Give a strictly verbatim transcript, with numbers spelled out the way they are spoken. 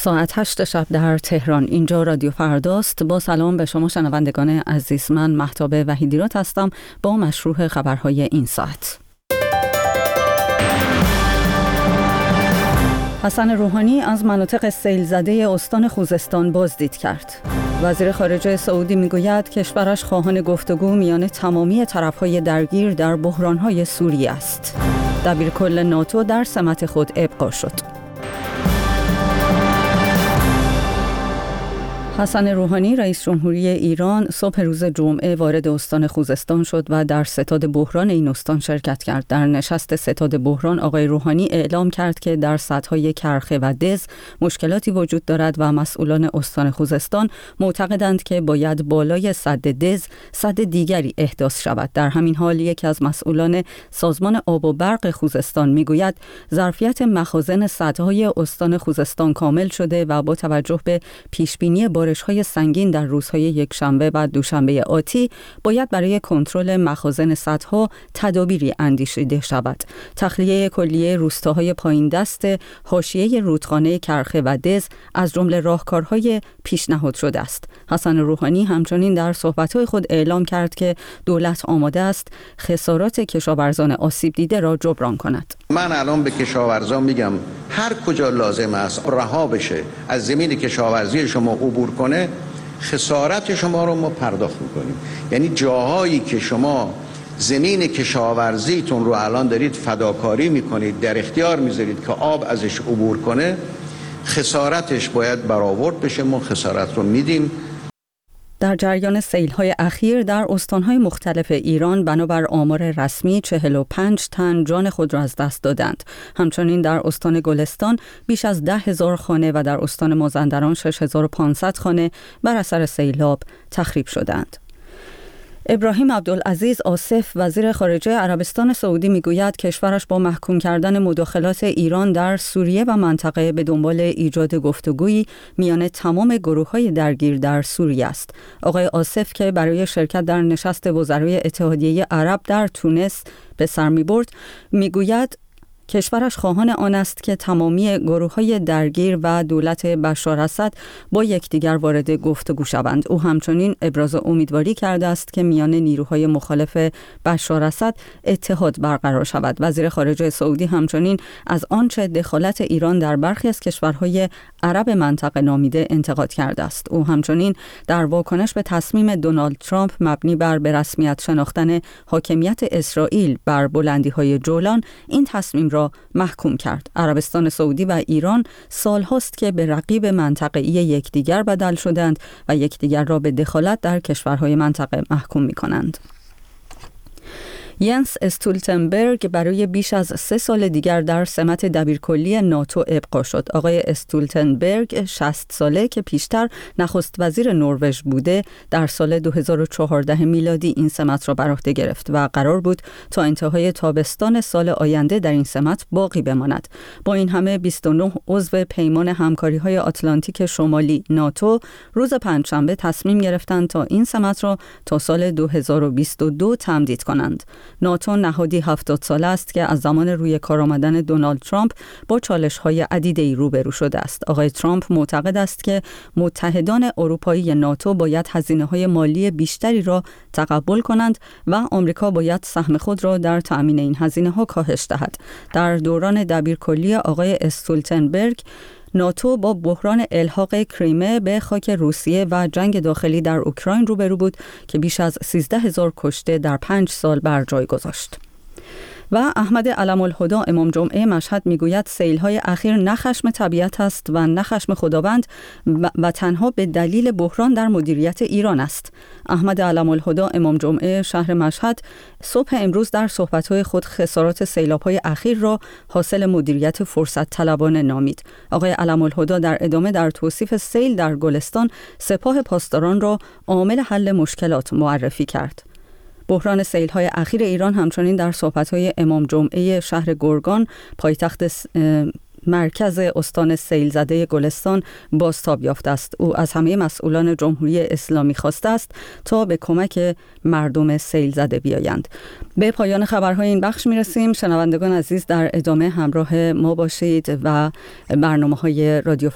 ساعت هشت شب در تهران. اینجا رادیو فرداست. با سلام به شما شنوندگان عزیز، من مهتاب وحیدیرات هستم با مشروع خبرهای این ساعت. حسن روحانی از مناطق سیل زده استان خوزستان بازدید کرد. وزیر خارجه سعودی میگوید کشورش خواهان گفتگو میان تمامی طرفهای درگیر در بحرانهای سوریه است. دبیرکل ناتو در سمت خود ابقا شد. حسن روحانی رئیس جمهوری ایران صبح روز جمعه وارد استان خوزستان شد و در ستاد بحران این استان شرکت کرد. در نشست ستاد بحران آقای روحانی اعلام کرد که در سدهای کرخه و دز مشکلاتی وجود دارد و مسئولان استان خوزستان معتقدند که باید بالای سد دز سد دیگری احداث شود. در همین حال یکی از مسئولان سازمان آب و برق خوزستان میگوید ظرفیت مخازن سدهای استان خوزستان کامل شده و با توجه به پیشبینی بارش‌های سنگین در روزهای یکشنبه و دوشنبه آتی باید برای کنترل مخازن سدها تدابیری اندیشیده شود. تخلیه کلیه روستاهای پایین دست حاشیه رودخانه کرخه و دز از جمله راهکارهای پیشنهاد شده است. حسن روحانی همچنین در صحبت‌های خود اعلام کرد که دولت آماده است خسارات کشاورزان آسیب دیده را جبران کند. من الان به کشاورزان میگم هر کجا لازم است رها بشه از زمین کشاورزی شما عبور کنه، خسارت شما رو ما پرداخت میکنیم. یعنی جاهایی که شما زمین کشاورزیتون رو الان دارید فداکاری میکنید، در اختیار میذارید که آب ازش عبور کنه، خسارتش باید برآورد بشه. ما خسارت رو میدیم. در جریان سیل‌های اخیر در استان‌های مختلف ایران بنابر آمار رسمی چهل و پنج تن جان خود را از دست دادند. همچنین در استان گلستان بیش از ده هزار خانه و در استان مازندران شش هزار و پانصد خانه بر اثر سیلاب تخریب شدند. ابراهیم عبدالعزیز آصف وزیر خارجه عربستان سعودی میگوید کشورش با محکوم کردن مداخلات ایران در سوریه و منطقه به دنبال ایجاد گفتگویی میان تمام گروه‌های درگیر در سوریه است. آقای آصف که برای شرکت در نشست وزرای اتحادیه عرب در تونس به سر می‌برد میگوید کشورش خواهان آن است که تمامی گروه‌های درگیر و دولت بشار اسد با یکدیگر وارد گفتگو شوند. او همچنین ابراز امیدواری کرده است که میان نیروهای مخالف بشار اسد اتحاد برقرار شود. وزیر خارجه سعودی همچنین از آنچه دخالت ایران در برخی از کشورهای عرب منطقه نامیده انتقاد کرده است. او همچنین در واکنش به تصمیم دونالد ترامپ مبنی بر به رسمیت شناختن حاکمیت اسرائیل بر بلندی‌های جولان این تصمیم را محکوم کرد. عربستان سعودی و ایران سال‌هاست که به رقیب منطقه‌ای یکدیگر بدل شدند و یکدیگر را به دخالت در کشورهای منطقه محکوم می‌کنند. ینس استولتنبرگ برای بیش از سه سال دیگر در سمت دبیرکلی ناتو ابقا شد. آقای استولتنبرگ شصت ساله که پیشتر نخست وزیر نروژ بوده در سال دو هزار و چهارده میلادی این سمت را بر عهده گرفت و قرار بود تا انتهای تابستان سال آینده در این سمت باقی بماند. با این همه بیست و نه عضو پیمان همکاری‌های آتلانتیک شمالی ناتو روز پنجشنبه تصمیم گرفتند تا این سمت را تا سال دو هزار و بیست و دو تمدید کنند. ناتو نهادی هفتاد ساله است که از زمان روی کار آمدن دونالد ترامپ با چالش‌های عدیده‌ای روبرو شده است. آقای ترامپ معتقد است که متحدان اروپایی ناتو باید هزینه‌های مالی بیشتری را تقبل کنند و آمریکا باید سهم خود را در تأمین این هزینه‌ها کاهش دهد. در دوران دبیرکلی آقای استولتنبرگ ناتو با بحران الحاق کریمه به خاک روسیه و جنگ داخلی در اوکراین روبرو بود که بیش از سیزده هزار کشته در پنج سال بر جای گذاشت. و احمد علم الهدی امام جمعه مشهد میگوید سیل‌های اخیر نه خشم طبیعت است و نه خشم خداوند و تنها به دلیل بحران در مدیریت ایران است. احمد علم الهدی امام جمعه شهر مشهد صبح امروز در صحبت‌های خود خسارات سیلاب‌های اخیر را حاصل مدیریت فرصت طلبانه نامید. آقای علم الهدی در ادامه در توصیف سیل در گلستان سپاه پاسداران را عامل حل مشکلات معرفی کرد. بحران سیل‌های اخیر ایران همچنین در صحبت‌های امام جمعه شهر گرگان پایتخت مرکز استان سیل زده گلستان بازتاب یافته است. او از همه مسئولان جمهوری اسلامی خواسته است تا به کمک مردم سیل زده بیایند. به پایان خبرهای این بخش میرسیم. شنوندگان عزیز در ادامه همراه ما باشید و برنامه‌های رادیو